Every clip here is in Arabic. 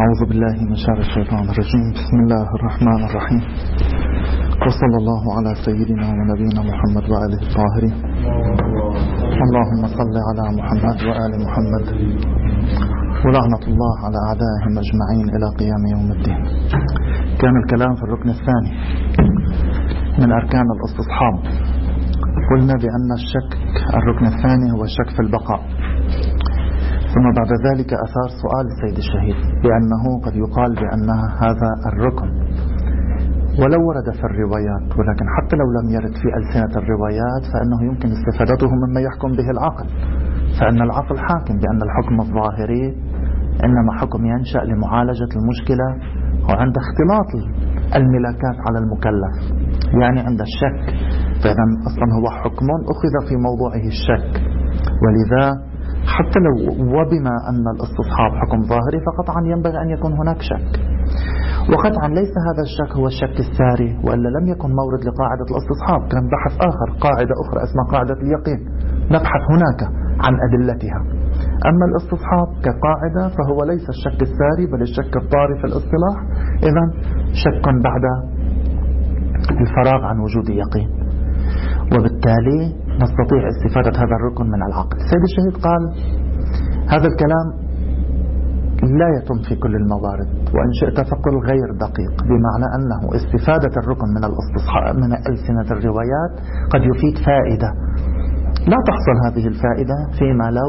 أعوذ بالله من شر الشيطان الرجيم. بسم الله الرحمن الرحيم، وصلى الله على سيدنا ونبينا محمد وآله الطاهرين. اللهم صل على محمد وآل محمد، ولعنة الله على أعدائهم أجمعين إلى قيام يوم الدين. كان الكلام في الركن الثاني من أركان الاستصحاب. قلنا بأن الشك الركن الثاني هو الشك في البقاء، ثم بعد ذلك أثار سؤال السيد الشهيد بأنه قد يقال بأن هذا الركن ولو ورد في الروايات، ولكن حتى لو لم يرد في ألسنة الروايات فإنه يمكن استفادته مما يحكم به العقل، فإن العقل حاكم بأن الحكم الظاهري إنما حكم ينشأ لمعالجة المشكلة وعند اختلاط الملاكات على المكلف، يعني عند الشك، فإذا أصلا هو حكم أخذ في موضوعه الشك. ولذا حتى لو وبما أن الاستصحاب حكم ظاهري فقطعا ينبغي أن يكون هناك شك، وقطعا ليس هذا الشك هو الشك الساري، وإلا لم يكن مورد لقاعدة الاستصحاب. كان بحث آخر، قاعدة أخرى اسمها قاعدة اليقين، نبحث هناك عن أدلتها. أما الاستصحاب كقاعدة فهو ليس الشك الساري بل الشك الطاري في الاصطلاح، إذن شك بعد الفراغ عن وجود يقين، وبالتالي نستطيع استفادة هذا الركن من العقل. السيد الشهيد قال هذا الكلام لا يتم في كل الموارد، وإن شئت فقل غير دقيق، بمعنى أنه استفادة الركن من الاستصحاب من ألسنة الروايات قد يفيد فائدة لا تحصل هذه الفائدة فيما لو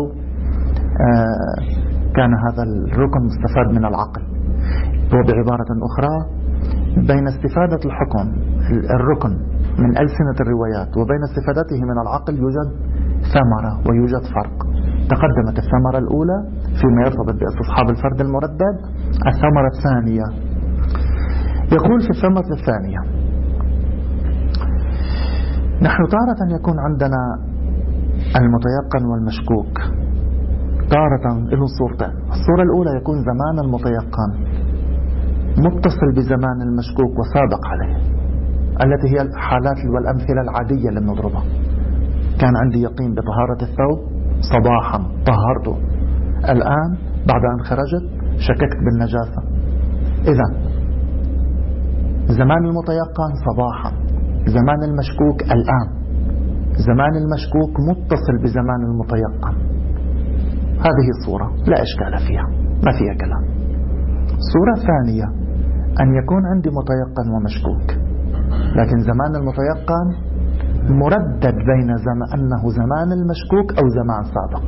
كان هذا الركن مستفاد من العقل. وبعبارة أخرى، بين استفادة الركن من ألسنة الروايات وبين استفادته من العقل يوجد ثمرة ويوجد فرق. تقدمت الثمرة الأولى فيما يرتبط باستصحاب الفرد المردد. الثمرة الثانية، يقول في الثمرة الثانية: نحن تارة يكون عندنا المتيقن والمشكوك، تارة له صورتين. الصورة الأولى يكون زمان المتيقن متصل بزمان المشكوك وسابق عليه، التي هي الحالات والأمثلة العادية اللي بنضربها. كان عندي يقين بطهارة الثوب صباحا، طهرته، الآن بعد أن خرجت شككت بالنجاسة. إذن زمان المتيقن صباحا، زمان المشكوك الآن، زمان المشكوك متصل بزمان المتيقن. هذه الصورة لا إشكال فيها، ما فيها كلام. الصورة الثانية أن يكون عندي متيقن ومشكوك، لكن زمان المتيقن مردد بين أنه زمان المشكوك أو زمان سابق.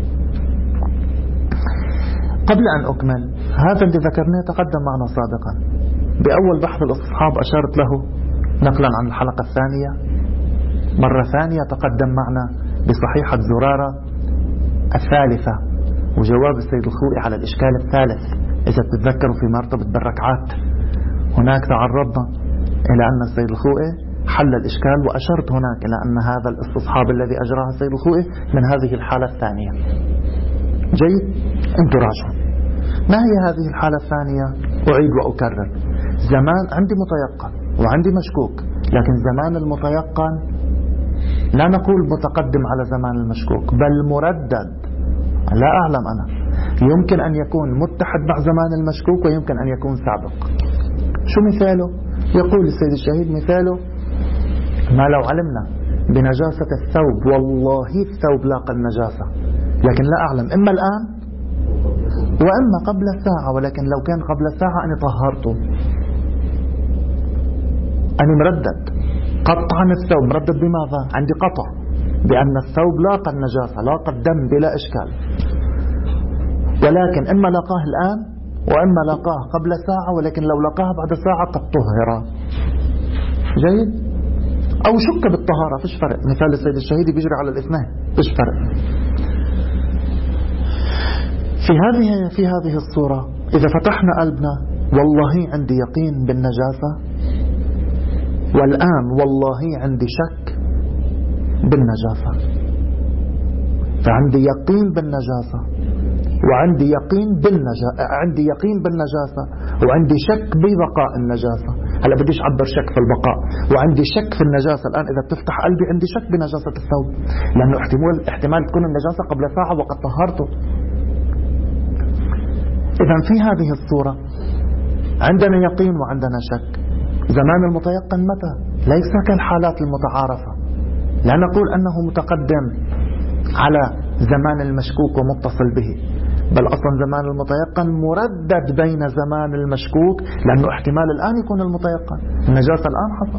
قبل أن أكمل، هذا اللي ذكرناه تقدم معنا سابقا بأول بحث الاستصحاب، أشرت له نقلا عن الحلقة الثانية. مرة ثانية تقدم معنا بصحيحة زرارة الثالثة وجواب السيد الخوئي على الإشكال الثالث. إذا تتذكروا في مرتبة بالركعات هناك تعرضنا إلى أن السيد الخوئي حل الإشكال، وأشرت هناك إلى أن هذا الاستصحاب الذي أجراه السيد الخوئي من هذه الحالة الثانية. جيد، أنتم راجعوا. ما هي هذه الحالة الثانية؟ أعيد وأكرر. زمان عندي متيقن وعندي مشكوك، لكن زمان المتيقن لا نقول متقدم على زمان المشكوك بل مردد. لا أعلم أنا، يمكن أن يكون متحد مع زمان المشكوك ويمكن أن يكون سابق. شو مثاله؟ يقول السيد الشهيد مثاله: ما لو علمنا بنجاسة الثوب والله الثوب لاقى النجاسة، لكن لا أعلم إما الآن وإما قبل ساعة، ولكن لو كان قبل ساعة أنا طهرته، أنا مردد قطعا. الثوب مردد بماذا؟ عندي قطع بأن الثوب لاقى النجاسة، لاقى الدم بلا إشكال، ولكن إما لقاه الآن وإما لقاه قبل ساعة، ولكن لو لقاه بعد ساعة قد طهر. جيد؟ أو شك بالطهارة، فيش فرق. مثال السيد الشهيد بيجري على الاثنين، فيش فرق. في هذه الصورة إذا فتحنا قلبنا والله عندي يقين بالنجاسة، والآن والله عندي شك بالنجاسة، فعندي يقين بالنجاسة وعندي يقين عندي يقين بالنجاسة وعندي شك ببقاء النجاسة. هلا بديش أعبر شك في البقاء، وعندي شك في النجاسة. الآن إذا بتفتح قلبي عندي شك بنجاسة الثوب، لأنه احتمال تكون النجاسة قبل ساعة وقد طهرته. إذن في هذه الصورة عندنا يقين وعندنا شك. زمان المتيقن متى؟ ليس كالحالات المتعارفة، لا نقول أنه متقدم على زمان المشكوك ومتصل به، بل أصلا زمان المتيقن مردد بين زمان المشكوك، لأنه احتمال الآن يكون المتيقن النجاسة الآن حصل،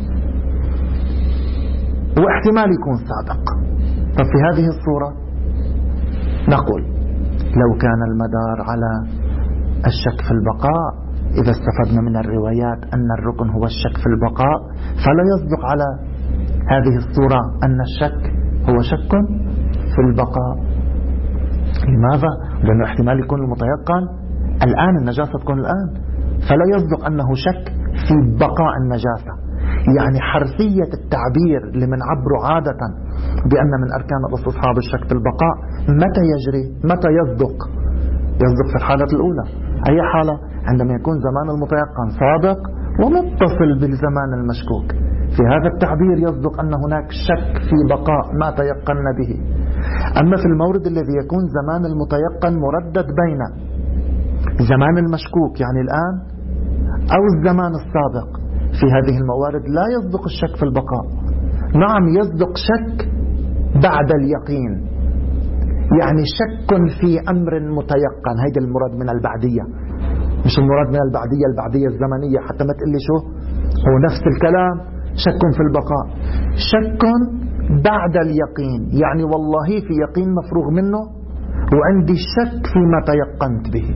واحتمال يكون سابق. ففي هذه الصورة نقول لو كان المدار على الشك في البقاء، إذا استفدنا من الروايات أن الركن هو الشك في البقاء، فلا يصدق على هذه الصورة أن الشك هو شك في البقاء. لماذا؟ لأنه احتمال يكون المتيقن الآن النجاسة تكون الآن، فلا يصدق أنه شك في بقاء النجاسة. يعني حرفية التعبير لمن عبروا عادة بأن من أركان الاستصحاب الشك في البقاء، متى يجري؟ متى يصدق؟ يصدق في الحالة الأولى. أي حالة؟ عندما يكون زمان المتيقن سابق ومتصل بالزمان المشكوك. في هذا التعبير يصدق أن هناك شك في بقاء ما تيقن به. أما في المورد الذي يكون زمان المتيقن مردد بين زمان المشكوك يعني الآن أو الزمان السابق، في هذه الموارد لا يصدق الشك في البقاء. نعم يصدق شك بعد اليقين، يعني شك في أمر متيقن. هيدا المراد من البعدية، مش المراد من البعدية الزمنية، حتى ما تقلي شو هو نفس الكلام. شك في البقاء، شك بعد اليقين، يعني والله في يقين مفروغ منه وعندي شك فيما تيقنت به.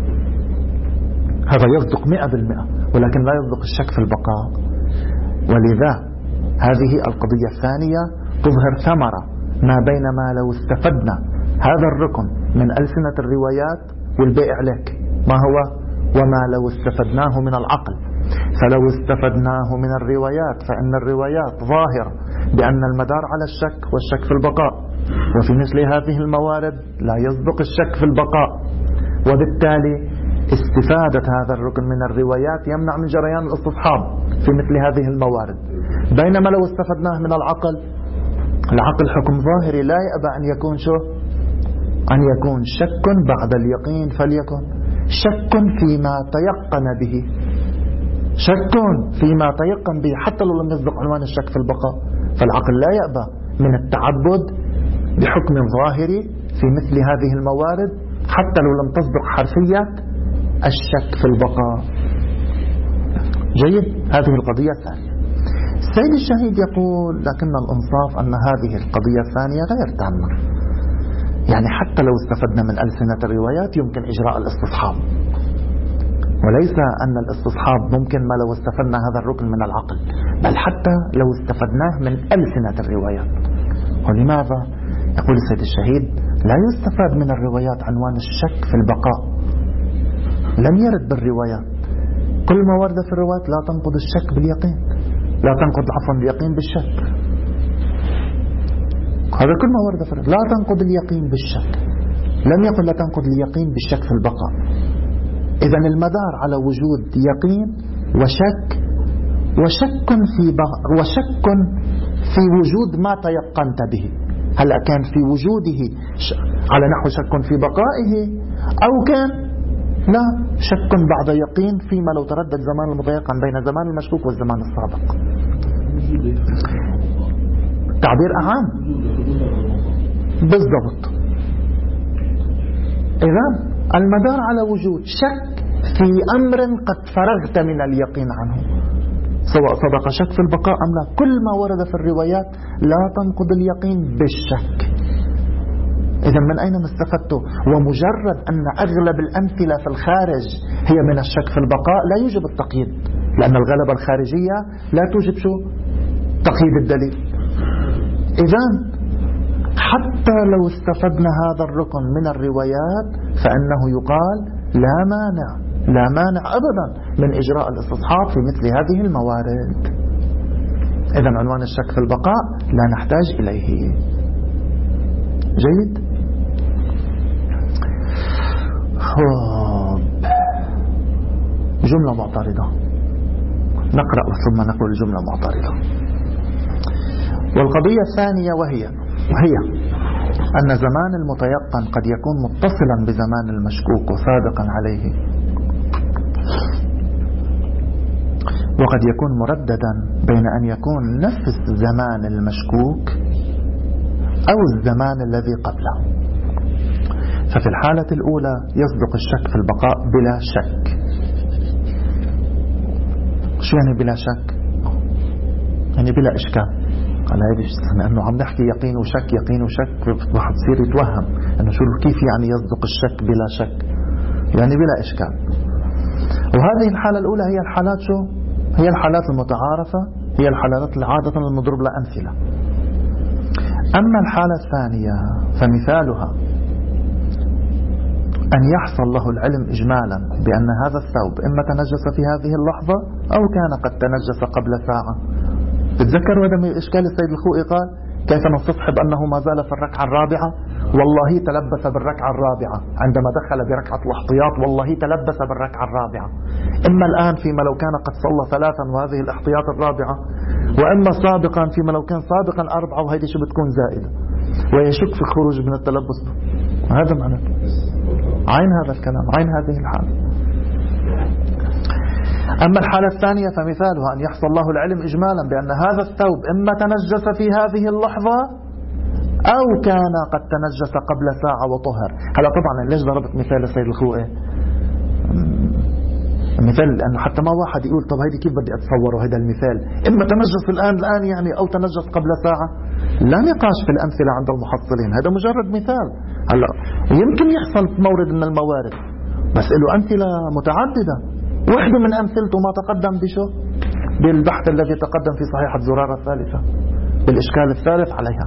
هذا يصدق 100%، ولكن لا يصدق الشك في البقاء. ولذا هذه القضية الثانية تظهر ثمرة ما بين ما لو استفدنا هذا الركن من ألسنة الروايات والبيع عليك، ما هو وما لو استفدناه من العقل. فلو استفدناه من الروايات فإن الروايات ظاهرة بأن المدار على الشك والشك في البقاء، وفي مثل هذه الموارد لا يصدق الشك في البقاء، وبالتالي استفادة هذا الركن من الروايات يمنع من جريان الاستصحاب في مثل هذه الموارد. بينما لو استفدناه من العقل حكم ظاهري لا يأبى أن يكون شو؟ أن يكون شك بعد اليقين، فليكن شك فيما تيقن به، شك فيما تيقن به حتى لو لم يصدق عنوان الشك في البقاء. فالعقل لا يأبى من التعبد بحكم ظاهري في مثل هذه الموارد حتى لو لم تصدق حرفية الشك في البقاء. جيد، هذه القضية الثانية. السيد الشهيد يقول لكن الإنصاف أن هذه القضية الثانية غير تامة، يعني حتى لو استفدنا من ألسنة الروايات يمكن إجراء الاستصحاب، وليس أن الاستصحاب ممكن ما لو استفدنا هذا الركن من العقل، بل حتى لو استفدناه من ألسنة الروايات. ولماذا؟ يقول السيد الشهيد لا يستفاد من الروايات عنوان الشك في البقاء، لم يرد بالروايات. كل ما ورد في الروايات لا تنقض الشك باليقين، لا تنقض عفوا اليقين بالشك. هذا كل ما ورد في الروايات، لا تنقض اليقين بالشك، لم يقل لا تنقض اليقين بالشك في البقاء. إذن المدار على وجود يقين وشك وشك في وجود ما تيقنت به. هل كان في وجوده على نحو شك في بقائه، أو كان لا شك بعد يقين فيما لو تردد زمان المتيقن بين زمان المشكوك والزمان السابق. تعبير أعام بالضبط. إذن المدار على وجود شك في أمر قد فرغت من اليقين عنه، سواء صدق شك في البقاء أم لا. كل ما ورد في الروايات لا تنقض اليقين بالشك. إذا من أين استفدت؟ ومجرد أن أغلب الأمثلة في الخارج هي من الشك في البقاء لا يوجب التقييد، لأن الغلبة الخارجية لا توجب شو؟ تقييد الدليل. إذا حتى لو استفدنا هذا الركن من الروايات فإنه يقال لا مانع أبدا من إجراء الاستصحاب في مثل هذه الموارد. إذن عنوان الشك في البقاء لا نحتاج إليه. جيد. جملة معترضة نقرأ ثم نقول الجملة معترضة. والقضية الثانية وهي أن زمان المتيقن قد يكون متصلا بزمان المشكوك وسابقا عليه، وقد يكون مرددا بين أن يكون نفس زمان المشكوك أو الزمان الذي قبله. ففي الحالة الأولى يصدق الشك في البقاء بلا شك. شو يعني بلا شك؟ يعني بلا إشكال. على هذه لأنه عم نحكي يقين وشك يقين وشك، واحد يصير يتوهم أنه شو كيف يعني يصدق الشك بلا شك، يعني بلا إشكال. وهذه الحالة الأولى هي الحالات شو؟ هي الحالات المتعارفة، هي الحالات اللي عادة نضرب لها أمثلة. أما الحالة الثانية فمثالها أن يحصل له العلم إجمالا بأن هذا الثوب إما تنجس في هذه اللحظة أو كان قد تنجس قبل ساعة. تتذكروا هذا من إشكال السيد الخوئي قال كيف نستصحب أنه ما زال في الركعة الرابعة؟ والله تلبس بالركعة الرابعة عندما دخل بركعة الاحتياط، والله تلبس بالركعة الرابعة. إما الآن فيما لو كان قد صلى 3 وهذه الاحتياط الرابعة، وإما سابقا فيما لو كان سابقا 4 وهذه شو بتكون زائدة، ويشك في الخروج من التلبس. هذا معنى عين هذا الكلام، عين هذه الحالة. أما الحالة الثانية فمثالها أن يحصل له العلم إجمالا بأن هذا الثوب إما تنجس في هذه اللحظة أو كان قد تنجس قبل ساعة وطهر. هلا طبعا ليش ضربت مثال السيد الخوئي؟ المثال لأنه حتى ما واحد يقول طب هيدي كيف بدي أتصوره هذا المثال، إما تنجس الآن يعني أو تنجس قبل ساعة. لا نقاش في الأمثلة عند المحصلين، هذا مجرد مثال. هلا يمكن يحصل في مورد من الموارد، بس له أمثلة متعددة. واحدة من أمثلته ما تقدم بشو؟ بالبحث الذي تقدم في صحيحة زرارة الثالثة بالإشكال الثالث عليها.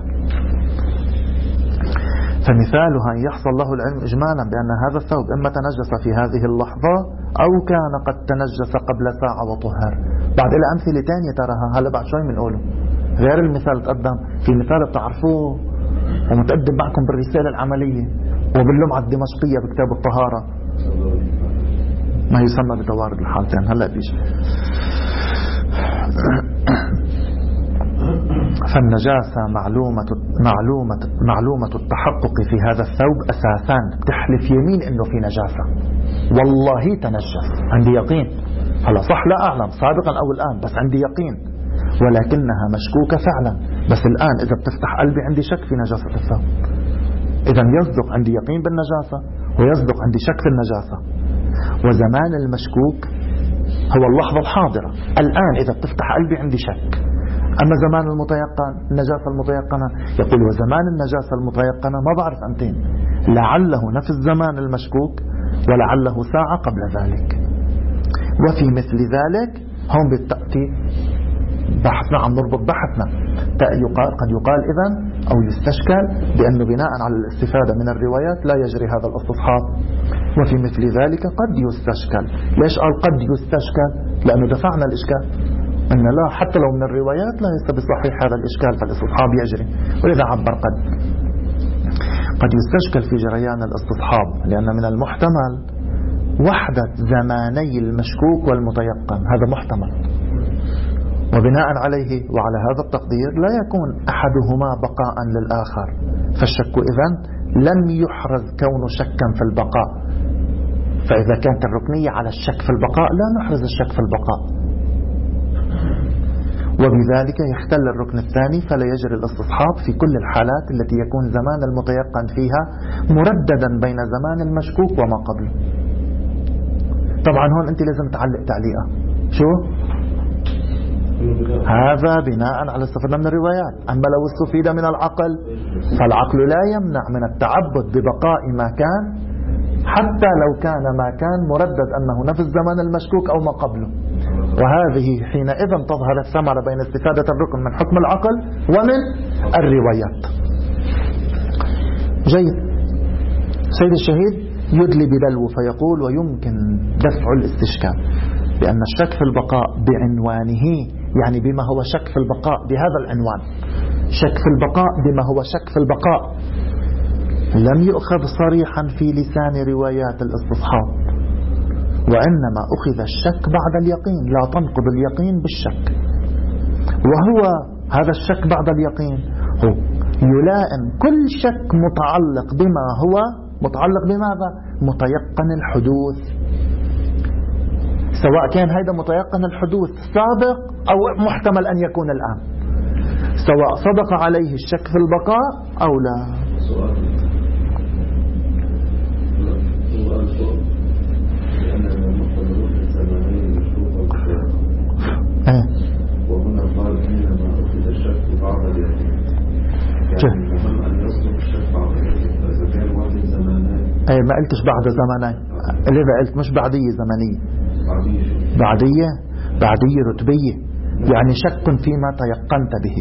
فمثالها أن يحصل له العلم إجمالا بأن هذا الثوب إما تنجس في هذه اللحظة أو كان قد تنجس قبل ساعة وطهر. بعد إلى أمثلة تانية تراها هلا بعد شوي بنقوله غير المثال تقدم. في مثال بتعرفوه ومتقدم معكم بالرسالة العملية وباللمعة الدمشقية بكتاب الطهارة، ما يسمى بتوارد الحالتين. هلا بيجي. فالنجاسة معلومة التحقق في هذا الثوب أساسا. تحلف يمين إنه في نجاسة، والله تنجس، عندي يقين. هلا صح لا أعلم سابقا أو الآن، بس عندي يقين، ولكنها مشكوكة فعلا. بس الآن إذا بتفتح قلبي عندي شك في نجاسة الثوب. إذا يصدق عندي يقين بالنجاسة ويصدق عندي شك في النجاسة. وزمان المشكوك هو اللحظة الحاضرة الآن، إذا بتفتح قلبي عندي شك. أما زمان المتيقن النجاسة المتيقنة يقول وزمان النجاسة المتيقنة ما بعرف أمتين، لعله نفس زمان المشكوك ولعله ساعة قبل ذلك. وفي مثل ذلك هم بالتأتي بحثنا عم نربط بحثنا قد يقال إذن أو يستشكل بأنه بناء على الاستفادة من الروايات لا يجري هذا الاستصحاب. وفي مثل ذلك قد يستشكل. ليش قال قد يستشكل؟ لأنه دفعنا الإشكال أن لا حتى لو من الروايات لا يستبي صحيح هذا الإشكال، فالاستصحاب يجري. ولذا عبر قد يستشكل في جريان الاستصحاب، لأن من المحتمل وحدة زماني المشكوك والمتيقن، هذا محتمل. وبناء عليه وعلى هذا التقدير لا يكون أحدهما بقاء للآخر. فالشك إذن لم يحرز كونه شكا في البقاء. فإذا كانت الركنية على الشك في البقاء لا نحرز الشك في البقاء، وبذلك يختل الركن الثاني فلا يجري الاستصحاب في كل الحالات التي يكون زمان المتيقن فيها مرددا بين زمان المشكوك وما قبله. طبعا هون أنت لازم تعلق تعليقة شو؟ هذا بناء على استفدنا من الروايات. أما لو استفيد من العقل فالعقل لا يمنع من التعبد ببقاء ما كان حتى لو كان ما كان مردد أنه نفس زمان المشكوك أو ما قبله. وهذه حينئذ تظهر الثمرة بين استفادة الركن من حكم العقل ومن الروايات. جيد. سيد الشهيد يدلي بدلو فيقول ويمكن دفع الاستشكال بأن الشك في البقاء بعنوانه، يعني بما هو شك في البقاء بهذا العنوان، شك في البقاء بما هو شك في البقاء، لم يؤخذ صريحا في لسان روايات الاستصحاب، وإنما أخذ الشك بعد اليقين. لا تنقض اليقين بالشك. وهو هذا الشك بعد اليقين هو يلائم كل شك متعلق بما هو متعلق بماذا؟ متيقن الحدوث، سواء كان هذا متيقن الحدوث سابق أو محتمل أن يكون الآن، سواء صدق عليه الشك في البقاء أو لا. وهنا قال حينما أخذ الشك بعض اليقين، يعني مهم أن يصدق الشك بعض اليقين، فإذا كان واحد زمانين ما قلتش بعد زمانين، لذا قلت مش بعدية زمنية، بعدية رتبية، يعني شك فيما تيقنت به،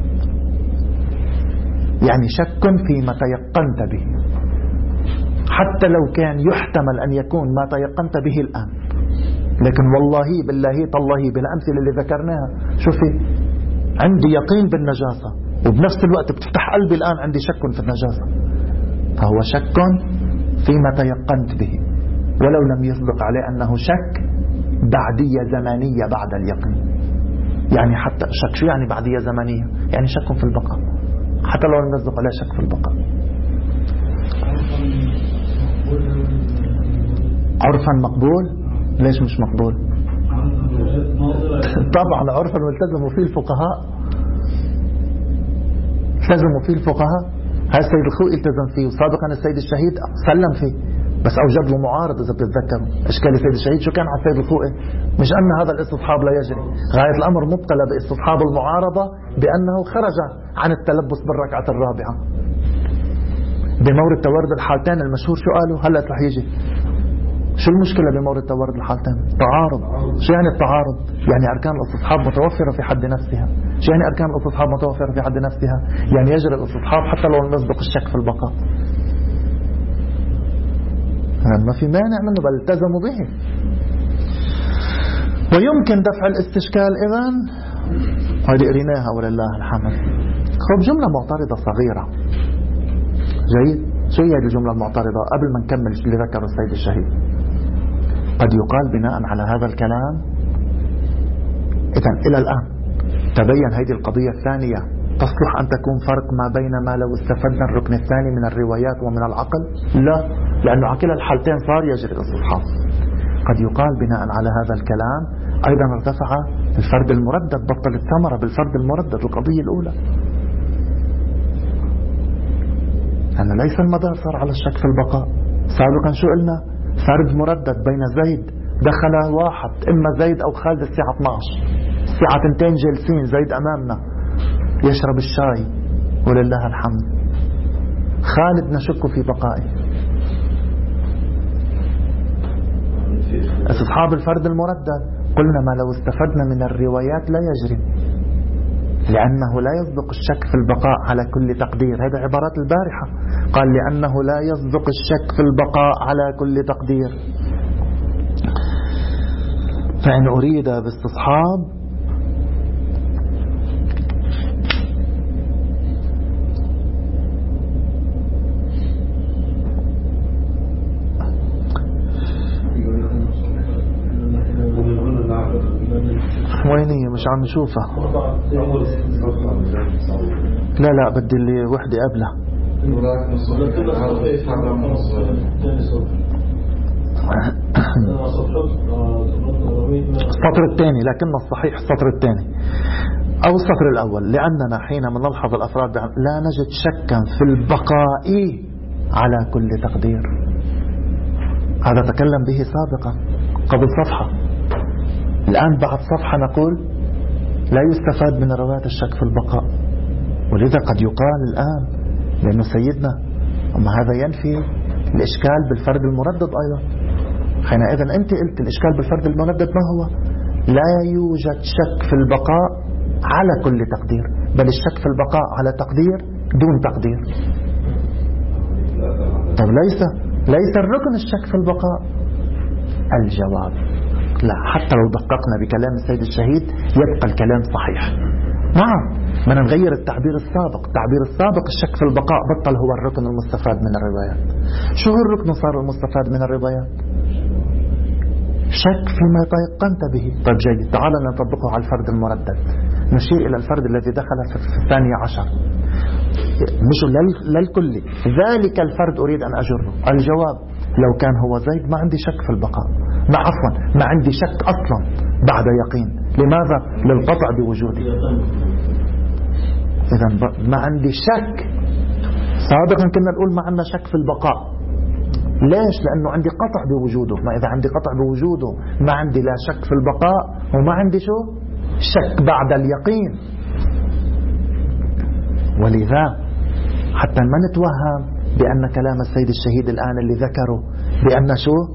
يعني شك فيما تيقنت به، حتى لو كان يحتمل أن يكون ما تيقنت به الآن، لكن والله بالله تالله بالأمثلة اللي ذكرناها شوفي عندي يقين بالنجاسة وبنفس الوقت بتفتح قلبي الآن عندي شك في النجاسة، فهو شك فيما تيقنت به ولو لم يصدق عليه أنه شك بعدية زمانية بعد اليقين. يعني حتى شك شو يعني بعدية زمانية؟ يعني شك في البقاء حتى لو لم يصدق عليه شك في البقاء. عرفا مقبول؟ ليش مش مقبول؟ طبعا عرفا والتزموا فيه الفقهاء، التزموا فيه الفقهاء. هذا السيد الخوئي التزم فيه، وسابقا السيد الشهيد سلم فيه، بس أوجد له معارض. إذا بتتذكروا إشكال السيد الشهيد شو كان على السيد الخوئي؟ مش أن هذا الاستصحاب لا يجري، غاية الأمر مبتلى باستصحاب المعارضة بأنه خرج عن التلبس بالركعة الرابعة. بمورد تورد الحالتين المشهور شو قالوا؟ هلا رح يجي. شو المشكلة بمورد تورد الحالتين؟ تعارض. شو يعني التعارض؟ يعني أركان الاستصحاب متوفرة في حد نفسها. شو يعني أركان الاستصحاب متوفرة في حد نفسها؟ يعني يجري الاستصحاب حتى لو لم يسبق الشك في البقاء. ما في مانع منه، بل التزموا به. ويمكن دفع الاستشكال إذن هذه قريناها ولله الحمد. خب جملة معترضة صغيرة. جيد. شو هي الجملة المعترضة قبل ما نكمل اللي ذكره السيد الشهيد؟ قد يقال بناء على هذا الكلام إذن إلى الآن تبين هذه القضية الثانية تصلح أن تكون فرق ما بين ما لو استفدنا الركن الثاني من الروايات ومن العقل؟ لا، لأنه على كلا الحالتين صار يجري الاستصحاب. قد يقال بناء على هذا الكلام أيضا ارتفع الفرد المردد، بطل الثمرة بالفرد المردد القضية الأولى، أن ليس المدار صار على الشك في البقاء. سابقا شو قلنا؟ فرد مردد بين زيد، دخل واحد إما زيد أو خالد الساعة 12، الساعة 2 جالسين، زيد أمامنا يشرب الشاي ولله الحمد، خالد نشك في بقائه. استصحاب الفرد المردد قلنا ما لو استفدنا من الروايات لا يجري، لأنه لا يصدق الشك في البقاء على كل تقدير. هذا عبارات البارحة، قال لأنه لا يصدق الشك في البقاء على كل تقدير. فإن أريد باستصحاب وينية مش عم نشوفها. لا بدي اللي وحدة قبلها. السطر الثاني، لكن الصحيح السطر الثاني أو السطر الأول. لأننا حينما نلحظ الأفراد لا نجد شكا في البقاء على كل تقدير. هذا تكلم به سابقا قبل صفحة. الآن بعد صفحة نقول لا يستفاد من رواية الشك في البقاء. ولذا قد يقال الآن لأنه سيدنا أما هذا ينفي الإشكال بالفرد المردد أيضا. حينئذ أنت قلت الإشكال بالفرد المردد ما هو؟ لا يوجد شك في البقاء على كل تقدير، بل الشك في البقاء على تقدير دون تقدير. طب ليس الركن الشك في البقاء. الجواب لا، حتى لو دققنا بكلام السيد الشهيد يبقى الكلام صحيح. نعم، ما نغير التعبير السابق. التعبير السابق الشك في البقاء بطل هو الركن المستفاد من الروايات. شو هو الركن صار المستفاد من الروايات؟ شك فيما تيقنت به. طيب جيد، تعال نطبقه على الفرد المردد. نشير إلى الفرد الذي دخل في 12. مش للكل. ذلك الفرد أريد أن أجره. الجواب لو كان هو زيد ما عندي شك في البقاء، ما عندي شك أصلا بعد يقين. لماذا؟ للقطع بوجوده. إذن ما عندي شك. سابقا كنا نقول ما عندنا شك في البقاء. ليش؟ لأنه عندي قطع بوجوده. ما إذا عندي قطع بوجوده ما عندي لا شك في البقاء وما عندي شك بعد اليقين. ولذا حتى ما نتوهم بأن كلام السيد الشهيد الآن اللي ذكره بأن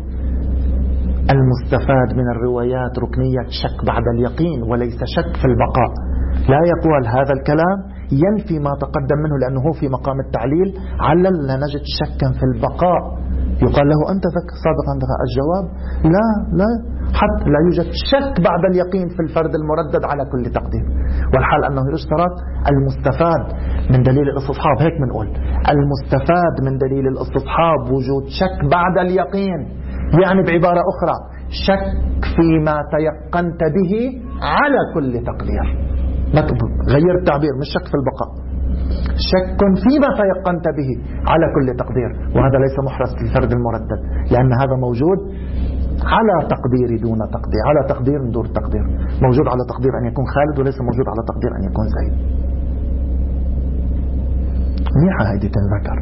المستفاد من الروايات ركنية شك بعد اليقين وليس شك في البقاء. لا يقول هذا الكلام ينفي ما تقدم منه، لأنه هو في مقام التعليل علل لا نجد شكا في البقاء. يقال له أنت سابقا الجواب لا حتى لا يوجد شك بعد اليقين في الفرد المردد على كل تقدير. والحال أنه يشترط المستفاد من دليل الاستصحاب. هيك بنقول المستفاد من دليل الاستصحاب وجود شك بعد اليقين، يعني بعبارة أخرى شك فيما تيقنت به على كل تقدير. غير التعبير، مش شك في البقاء، شك فيما تيقنت به على كل تقدير. وهذا ليس محرز في الفرد المردد، لأن هذا موجود على تقدير دون تقدير، على تقدير دون تقدير. موجود على تقدير أن يكون خالد وليس موجود على تقدير أن يكون زيد. منيحة هيدي تنذكر.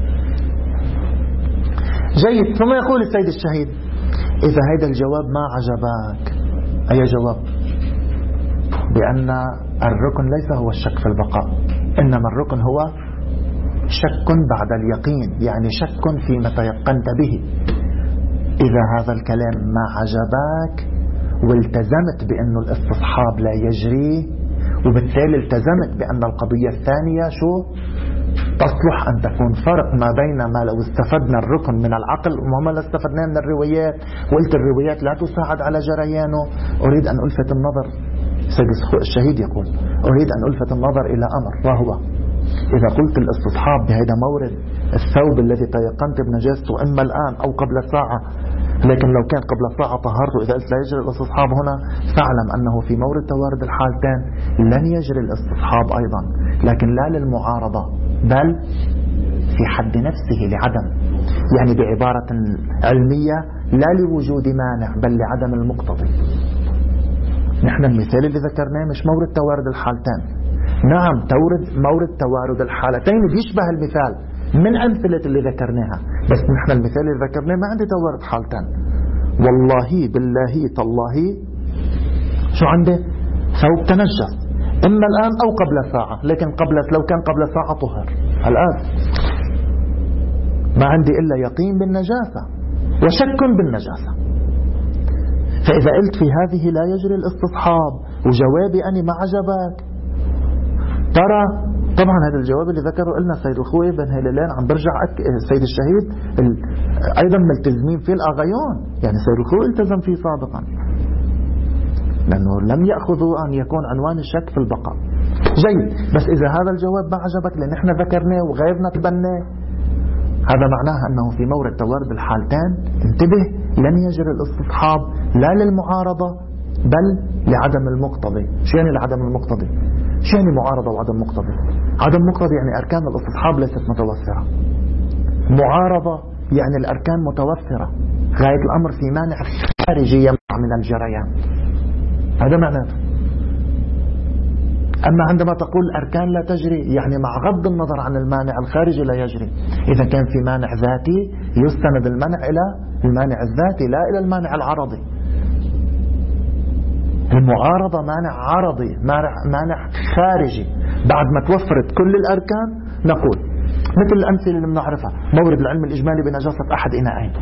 جيد. ثم يقول السيد الشهيد إذا هيدا الجواب ما عجبك، أي جواب؟ بأن الركن ليس هو الشك في البقاء، إنما الركن هو شك بعد اليقين، يعني شك فيما تيقنت به. إذا هذا الكلام ما عجبك والتزمت بأن الاستصحاب لا يجري، وبالتالي التزمت بأن القضية الثانية تصلح أن تكون فرق ما بين ما لو استفدنا الركن من العقل وما لا استفدناه من الروايات، وقلت الروايات لا تساعد على جريانه. أريد أن ألفت النظر، سيد الشهيد يقول أريد أن ألفت النظر إلى أمر، وهو إذا قلت الاستصحاب بهذا مورد الثوب الذي تيقنت بنجاسته إما الآن أو قبل ساعة، لكن لو كان قبل ساعة طهرته، إذا قلت لا يجري الاستصحاب هنا فاعلم أنه في مورد توارد الحالتين لن يجري الاستصحاب أيضا، لكن لا للمعارضة بل في حد نفسه لعدم، يعني بعبارة علمية لا لوجود مانع بل لعدم المقتضي. نحن المثال اللي ذكرناه مش مورد توارد الحالتين، نعم مورد توارد الحالتين بيشبه المثال من أمثلة اللي ذكرناها، بس نحن المثال اللي ذكرناه ما عندي توارد حالتين. والله بالله تالله شو عنده؟ ثوب تنجس إما الآن أو قبل ساعة، لكن لو كان قبل ساعة طهر. الآن ما عندي إلا يقين بالنجاسة وشك بالنجاسة. فإذا قلت في هذه لا يجري الاستصحاب وجوابي أني ما عجبك، ترى طبعا هذا الجواب اللي ذكره قلنا السيد الخوي بن هلالين عم برجع السيد الشهيد أيضا ملتزمين فيه الأغيون، يعني السيد الخوي التزم فيه سابقا، لأنه لم يأخذوا أن يكون عنوان الشك في البقاء. جيد. بس إذا هذا الجواب ما عجبك لأن احنا ذكرناه وغيرنا تبناه، هذا معناه أنه في مورد توارد الحالتين انتبه لن يجري الاستصحاب لا للمعارضة بل لعدم المقتضي. شو يعني لعدم المقتضي؟ شو يعني معارضة وعدم مقتضي؟ عدم مقتضي يعني أركان الاستصحاب ليست متوفرة، معارضة يعني الأركان متوفرة، غاية الأمر في مانع خارجي يمنع من الجريان، هذا معناه. أما عندما تقول الأركان لا تجري يعني مع غض النظر عن المانع الخارجي لا يجري. إذا كان في مانع ذاتي يستند المنع إلى المانع الذاتي لا إلى المانع العرضي. المعارضة مانع عرضي، مانع خارجي. بعد ما توفرت كل الأركان نقول مثل الأمثلة اللي بنعرفها، مورد العلم الإجمالي بنجاسة أحد إناءين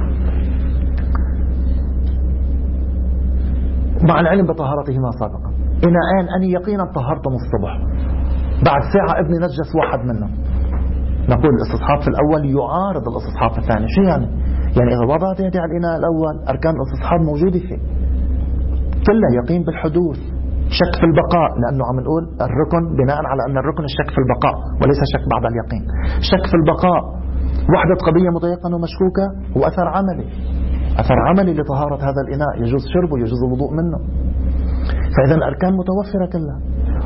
مع العلم بطهارتهما سابقا، إناءين أني يقينا طهرتهم الصبح، بعد ساعة ابني نجس واحد منهم، نقول الاستصحاب في الأول يعارض الاستصحاب في الثاني. شو يعني؟ يعني إذا وضعت يدي على الإناء الأول أركان الاستصحاب موجودة فيه كلها، يقين بالحدوث، شك في البقاء، لأنه عم نقول الركن بناء على أن الركن الشك في البقاء وليس شك بعد اليقين. شك في البقاء، وحدة قضية متيقنة ومشكوكة، وأثر عملي، أثر عملي لطهارة هذا الإناء، يجوز شربه يجوز الوضوء منه. فإذا الأركان متوفرة كلها،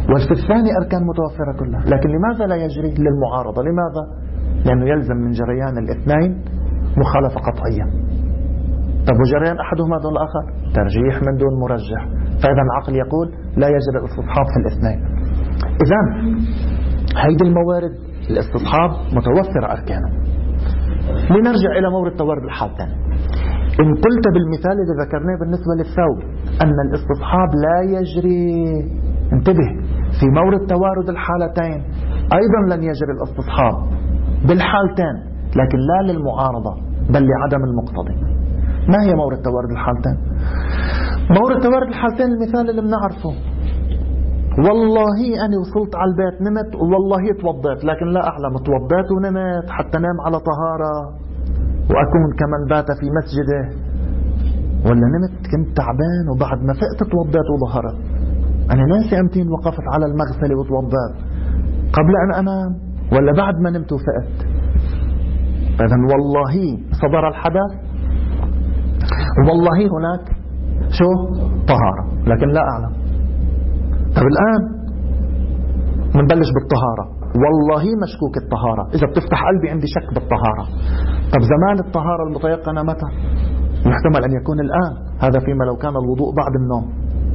وفي الثاني أركان متوفرة كلها. لكن لماذا لا يجري؟ للمعارضة. لماذا؟ لأنه يلزم من جريان الاثنين مخالفة قطعية. طب وجريان أحدهما دون الآخر ترجيح من دون مرجح. فإذا العقل يقول لا يجري الاستصحاب في الاثنين. إذن هيدي الموارد الاستصحاب متوفرة أركانه. لنرجع إلى مورد توارد الحالتين. إن قلت بالمثال الذي ذكرناه بالنسبة للثوب أن الاستصحاب لا يجري، انتبه، في مورد توارد الحالتين أيضا لن يجري الاستصحاب بالحالتين، لكن لا للمعارضة بل لعدم المقتضي. ما هي مورد توارد الحالتين؟ مورد توارد الحالتين المثال اللي بنعرفه، والله أنا وصلت على البيت نمت والله توضيت، لكن لا أعلم توضيت ونمت حتى نام على طهارة وأكون كمن بات في مسجده، ولا نمت كنت تعبان وبعد ما فقت توضيت وظهرت. أنا ناسي أمتين وقفت على المغسلة وتوضيت قبل أن أنام ولا بعد ما نمت وفقت. إذن والله صدر الحدث، والله هناك شو طهارة، لكن لا أعلم. طب الآن منبلش بالطهارة، والله مشكوك الطهارة، إذا بتفتح قلبي عندي شك بالطهارة. طب زمان الطهارة المتيقنة متى؟ يحتمل أن يكون الآن، هذا فيما لو كان الوضوء بعد النوم.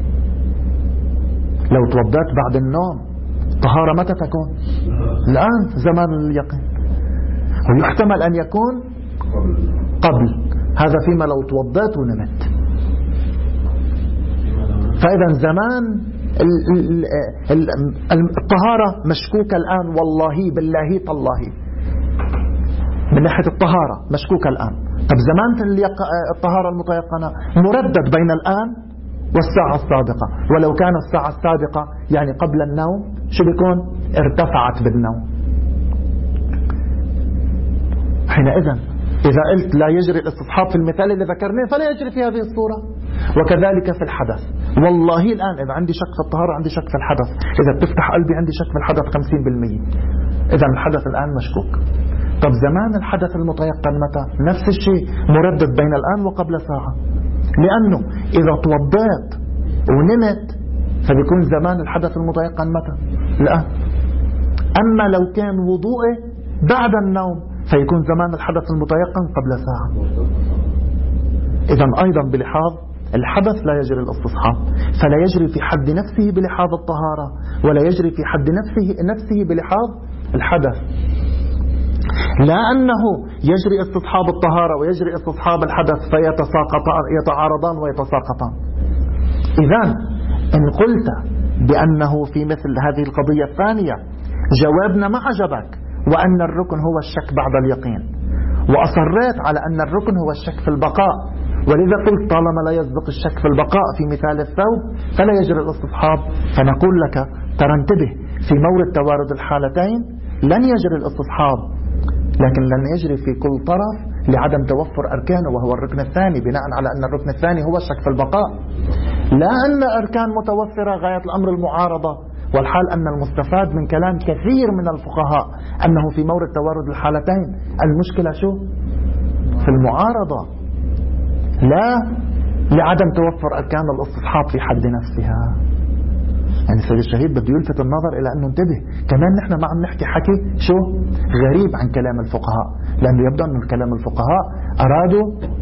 لو توضأت بعد النوم طهارة متى تكون؟ الآن زمان اليقين. ويحتمل أن يكون قبل، هذا فيما لو توضأت ونمت. فإذا زمان الطهارة مشكوكة الآن، والله بالله تالله من ناحية الطهارة مشكوكة الآن. طب زمان الطهارة المتيقنة مردد بين الآن والساعة السابقة، ولو كان الساعة السابقة يعني قبل النوم شو بيكون؟ ارتفعت بالنوم. حينئذ إذا قلت لا يجري الاستصحاب في المثال اللي ذكرناه فلا يجري في هذه الصورة. وكذلك في الحدث، والله الآن إذا عندي شك في الطهارة عندي شك في الحدث، إذا بتفتح قلبي عندي شك في الحدث 50%. إذا الحدث الآن مشكوك. طب زمان الحدث المتيقن متى؟ نفس الشيء، مردد بين الآن وقبل ساعة، لأنه إذا توضيت ونمت فبيكون زمان الحدث المتيقن متى؟ الآن. أما لو كان وضوءه بعد النوم فيكون زمان الحدث المتيقن قبل ساعة. إذا أيضا بلحاظ الحدث لا يجري الاستصحاب، فلا يجري في حد نفسه بلحاظ الطهارة، ولا يجري في حد نفسه بلحاظ الحدث. لا أنه يجري استصحاب الطهارة ويجري استصحاب الحدث فيتعارضان ويتساقطان. إذن إن قلت بأنه في مثل هذه القضية الثانية جوابنا ما عجبك، وأن الركن هو الشك بعد اليقين، وأصريت على أن الركن هو الشك في البقاء، ولذا قلت طالما لا يسبق الشك في البقاء في مثال الثوب فلا يجري الاستصحاب، فنقول لك ترى انتبه، في مورد توارد الحالتين لن يجري الاستصحاب، لكن لن يجري في كل طرف لعدم توفر أركانه وهو الركن الثاني، بناء على أن الركن الثاني هو الشك في البقاء، لا أن أركان متوفرة غاية الأمر المعارضة. والحال أن المستفاد من كلام كثير من الفقهاء أنه في مورد توارد الحالتين المشكلة شو؟ في المعارضة، لا لعدم توفر أركان الاستصحاب في حد نفسها. يعني سيد الشهيد بده يلفت النظر إلى أنه انتبه، كمان نحن ما عم نحكي حكي شو غريب عن كلام الفقهاء، لأنه يبدو أن كلام الفقهاء أرادوا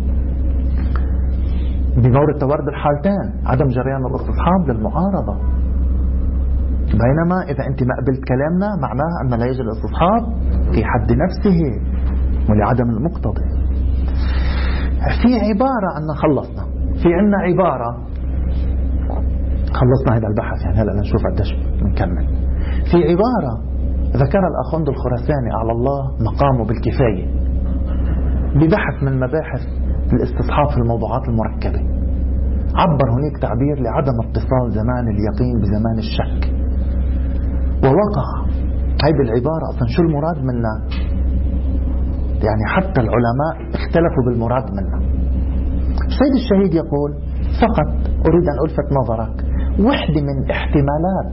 بمورد توارد الحالتين عدم جريان الاستصحاب للمعارضة، بينما إذا أنت ما قبلت كلامنا معناه أن لا يجري الاستصحاب في حد نفسه ولعدم المقتضي. في عبارة عنا خلصنا، في عنا عبارة خلصنا هذا البحث، يعني هلأ نشوف قديش نكمل. في عبارة ذكر الأخوند الخراساني على الله مقامه بالكفاية ببحث من مباحث الاستصحاب في الموضوعات المركبة، عبر هناك تعبير لعدم اتصال زمان اليقين بزمان الشك، ووقع هذه العبارة أصلا شو المراد منها، يعني حتى العلماء اختلفوا بالمراد منها. سيد الشهيد يقول فقط أريد أن ألفت نظرك، واحدة من احتمالات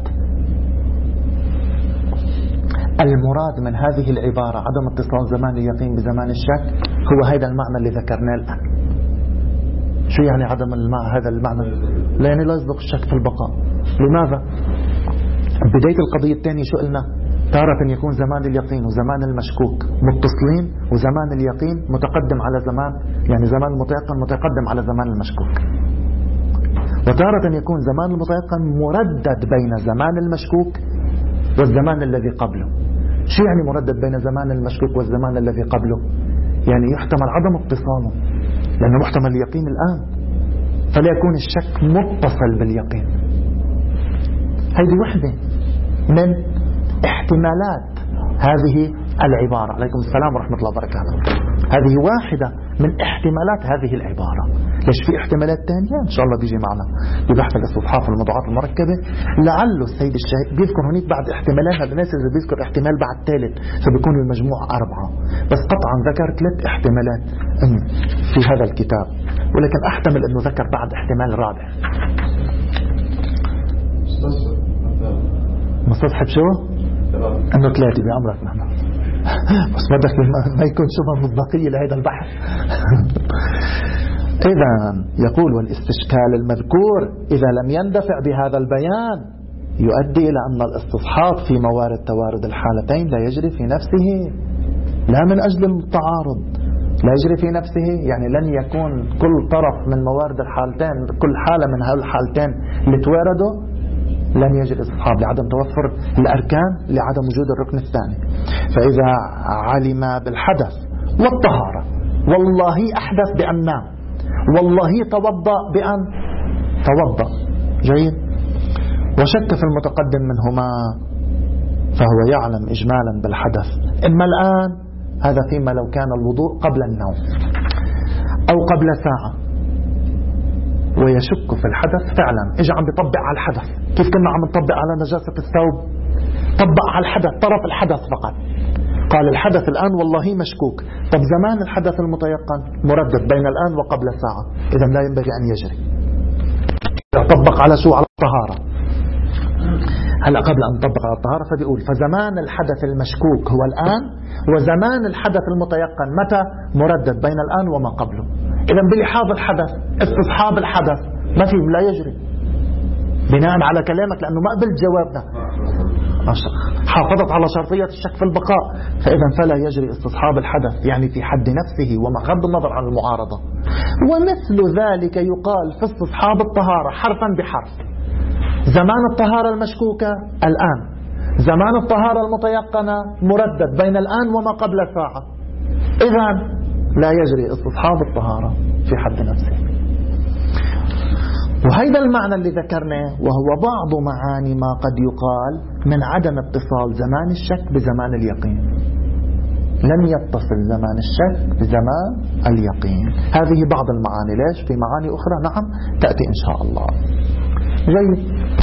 المراد من هذه العبارة عدم اتصال زمان اليقين بزمان الشك هو هذا المعنى اللي ذكرناه الآن. شو يعني عدم هذا المعنى؟ يعني لا يسبق الشك في البقاء. لماذا؟ بداية القضية الثانية شو قلنا؟ تارة يكون زمان اليقين وزمان المشكوك متصلين، وزمان اليقين متقدم على زمان، يعني زمان المتيقن متقدم على زمان المشكوك. وتارة يكون زمان المتيقن مردد بين زمان المشكوك والزمان الذي قبله. شو يعني مردد بين زمان المشكوك والزمان الذي قبله؟ يعني يحتمل عدم اتصاله، لأنه محتمل اليقين الآن، فلا يكون الشك متصل باليقين. هذه وحدة من احتمالات هذه العبارة. عليكم السلام ورحمة الله وبركاته. هذه واحدة من احتمالات هذه العبارة. ليش في احتمالات تانية إن شاء الله بيجي معنا ببحث الاستصحاف الموضوعات المركبة. لعله السيد الشهيد بيذكر هناك بعد احتمالات، هذا الناس إذا بيذكر احتمال بعد ثالث فبيكون المجموع 4، بس قطعا ذكر 3 احتمالات في هذا الكتاب، ولكن أحتمل أنه ذكر بعد احتمال رابع. مستصحب شو؟ أنه 3 بأمرك نحن بس بدك ما يكون شبه مصداقية لهذا البحث. إذا يقول والاستشكال المذكور إذا لم يندفع بهذا البيان يؤدي إلى أن الاستصحاب في موارد توارد الحالتين لا يجري في نفسه، لا من أجل التعارض، لا يجري في نفسه، يعني لن يكون كل طرف من موارد الحالتين، كل حالة من هذه الحالتين اللي تواردوا لن يجري استصحاب لعدم توفر الأركان، لعدم وجود الركن الثاني. فإذا علم بالحدث والطهارة، والله أحدث بأن نام، والله توضأ بأن توضأ، جيد، وشك في المتقدم منهما، فهو يعلم إجمالا بالحدث إما الآن، هذا فيما لو كان الوضوء قبل النوم أو قبل ساعة، ويشك في الحدث فعلا. إجا عم بيطبق على الحدث، كيف كنا عم نطبق على نجاسة الثوب؟ طبق على الحدث، طرف الحدث فقط، قال الحدث الآن والله مشكوك. طب زمان الحدث المتيقن مردد بين الآن وقبل ساعة، إذا لا ينبغي أن يجري. طبق على شو؟ على الطهارة. هلأ قبل أن نطبق على الطهارة فبيقول فزمان الحدث المشكوك هو الآن، وزمان الحدث المتيقن متى؟ مردد بين الآن وما قبله. إذا بلحاظ الحدث استصحاب الحدث ما في، لا يجري بناء على كلامك، لأنه ما قبلت جوابنا، حافظت على شرطية الشك في البقاء، فإذا فلا يجري استصحاب الحدث، يعني في حد نفسه ومع غض النظر عن المعارضة. ومثل ذلك يقال في استصحاب الطهارة حرفا بحرف. زمان الطهارة المشكوكة الآن، زمان الطهارة المتيقنة مردد بين الآن وما قبل ساعة، إذا لا يجري استصحاب الطهارة في حد نفسه. وهذا المعنى اللي ذكرناه وهو بعض معاني ما قد يقال من عدم اتصال زمان الشك بزمان اليقين. لن يتصل زمان الشك بزمان اليقين. هذه بعض المعاني. ليش؟ في معاني أخرى نعم تأتي إن شاء الله. جيد.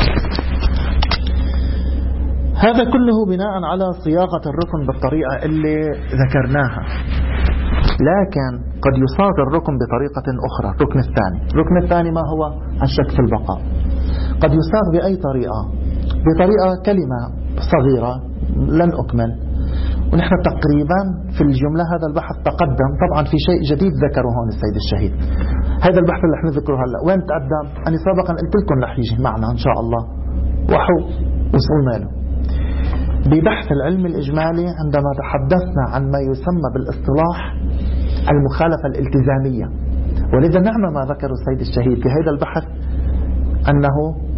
هذا كله بناء على صياغة الركن بالطريقة اللي ذكرناها، لكن قد يصاغ الركن بطريقة أخرى. الركن الثاني ما هو؟ الشك في البقاء. قد يصاغ بأي طريقة، بطريقة كلمة صغيرة لن أكمل، ونحن تقريبا في الجملة هذا البحث تقدم. طبعا في شيء جديد ذكره هون السيد الشهيد. هذا البحث اللي احنا ذكره هلا وين تقدم؟ أنا سابقا قلت لكم رح يجي معنا إن شاء الله، وصلنا له ببحث العلم الإجمالي عندما تحدثنا عن ما يسمى بالاصطلاح المخالفة الالتزامية. ولذا نعم ما ذكر السيد الشهيد في هذا البحث أنه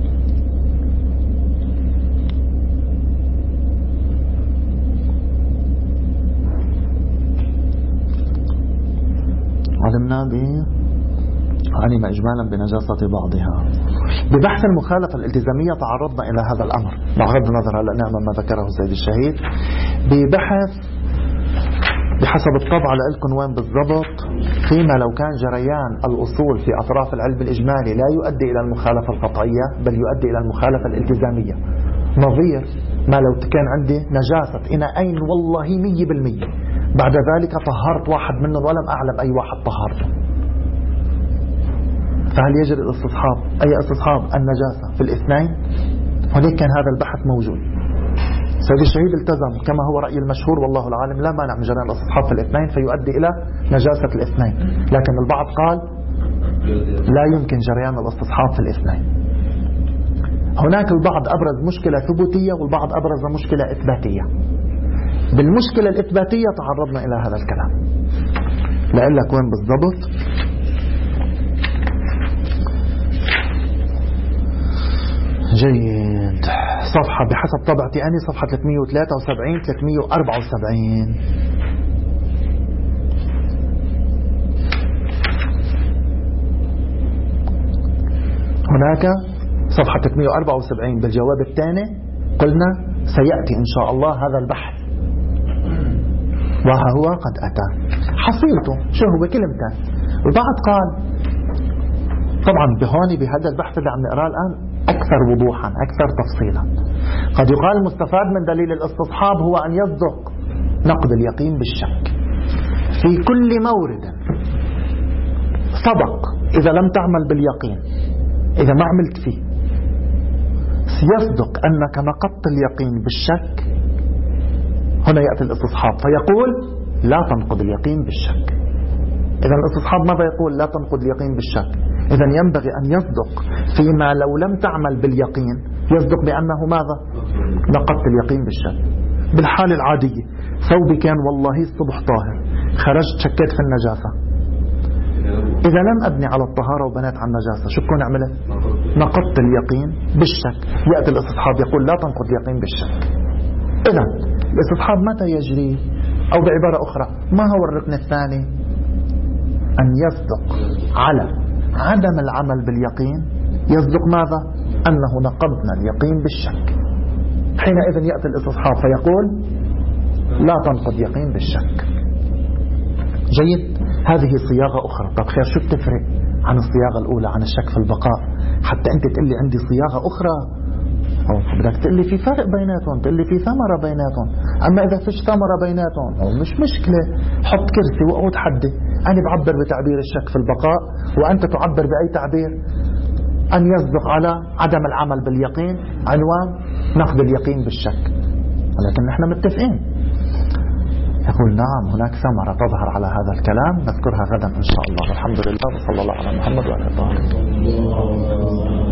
علم إجمالا بنجاسة بعضها. ببحث المخالفة الالتزامية تعرضنا إلى هذا الأمر بغض النظر على نعم ما ذكره السيد الشهيد. ببحث بحسب الطبع لكم وين بالضبط، فيما لو كان جريان الأصول في أطراف العلم الإجمالي لا يؤدي إلى المخالفة القطعية بل يؤدي إلى المخالفة الالتزامية. نظير ما لو كان عندي نجاسة إناءين والله 100%، بعد ذلك طهرت واحد منهم ولم أعلم أي واحد طهرته، فهل يجري الاستصحاب؟ أي استصحاب النجاسة في الاثنين؟ هناك كان هذا البحث موجود. سيد الشهيد التزم كما هو رأي المشهور والله العالم لا مانع من جريان الاستصحاب في الاثنين فيؤدي إلى نجاسة الاثنين، لكن البعض قال لا يمكن جريان الاستصحاب في الاثنين. هناك البعض أبرز مشكلة ثبوتية والبعض أبرز مشكلة إثباتية. بالمشكلة الإثباتية تعرضنا إلى هذا الكلام. لأقول لك وين بالضبط. جيد. صفحة بحسب طبعتي أنا صفحة 373 374. هناك صفحة 374 بالجواب الثاني قلنا سيأتي إن شاء الله هذا البحث، وهو قد أتى. حصيلته شو هو؟ كلمتين. البعض قال طبعا بهوني بهذا البحث اللي عم نقراه الآن أكثر وضوحا أكثر تفصيلا. قد يقال المستفاد من دليل الاستصحاب هو أن يصدق نقد اليقين بالشك في كل مورد. صدق إذا لم تعمل باليقين، إذا ما عملت فيه سيصدق أنك نقضت اليقين بالشك. هنا يأتي الاستصحاب فيقول لا تنقض اليقين بالشك. إذا الاستصحاب ماذا يقول؟ لا تنقض اليقين بالشك. إذا ينبغي أن يصدق فيما لو لم تعمل باليقين يصدق بأنه ماذا؟ نقضت اليقين بالشك. بالحالة العادية ثوبي كان والله الصبح طاهر، خرجت شكيت في النجاسة، إذا لم أبني على الطهارة وبنيت على النجاسة شو كون عملت؟ نقضت اليقين بالشك. يأتي الاستصحاب يقول لا تنقض اليقين بالشك. إذا الاستصحاب متى يجري؟ أو بعبارة أخرى ما هو الركن الثاني؟ أن يصدق على عدم العمل باليقين. يصدق ماذا؟ أنه نقضنا اليقين بالشك. حينئذ يأتي الاستصحاب فيقول لا تنقض يقين بالشك. جيد. هذه صياغة أخرى. طب خير شو بتفرق عن الصياغة الأولى عن الشك في البقاء حتى أنت تقول لي عندي صياغة أخرى؟ بدك تقول لي في فرق بيناتهم، تقول لي في ثمرة بيناتهم. أما إذا فيش ثمرة بيناتهم مش مشكلة، حط كرسي وقعد حدي. أنا بعبر بتعبير الشك في البقاء وأنت تعبر بأي تعبير. أن يصدق على عدم العمل باليقين عنوان نقض اليقين بالشك. ولكن نحن متفقين. يقول نعم هناك ثمرة تظهر على هذا الكلام نذكرها غدا إن شاء الله. والحمد لله وصلى الله على محمد وعلى آله وصحبه.